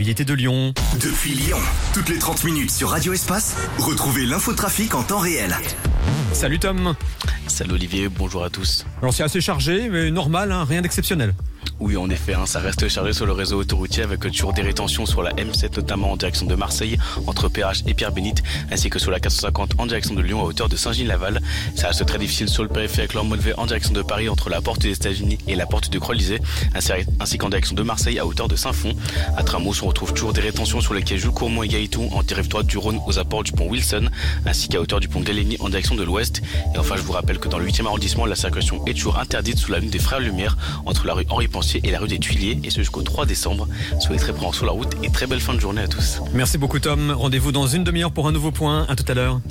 mobilité de Lyon. Depuis Lyon, toutes les 30 minutes sur Radio Espace, retrouvez l'infotrafic en temps réel. Salut Tom. Salut Olivier, bonjour à tous. Alors c'est assez chargé, mais normal, rien d'exceptionnel. Oui, en effet, ça reste chargé sur le réseau autoroutier avec toujours des rétentions sur la M7, notamment en direction de Marseille, entre Perrache et Pierre-Bénite, ainsi que sur la 450 en direction de Lyon à hauteur de Saint-Gilles-Laval. Ça reste très difficile sur le périphérique Lorme-Molvet en direction de Paris entre la porte des États-Unis et la porte de Croix-Lysée, ainsi qu'en direction de Marseille à hauteur de Saint-Fond. À Tramous, on retrouve toujours des rétentions sur les quais Jules Courmont et Gaïtou en rive droite du Rhône aux apports du pont Wilson, ainsi qu'à hauteur du pont Galigny en direction de l'ouest. Et enfin, je vous rappelle que dans le 8e arrondissement, la circulation est toujours interdite sous l'avenue des Frères Lumière entre la rue Henri Pensier et la rue des Tuileries, et ce jusqu'au 3 décembre. Soyez très prudents sur la route et très belle fin de journée à tous. Merci beaucoup Tom. Rendez-vous dans une demi-heure pour un nouveau point. À tout à l'heure.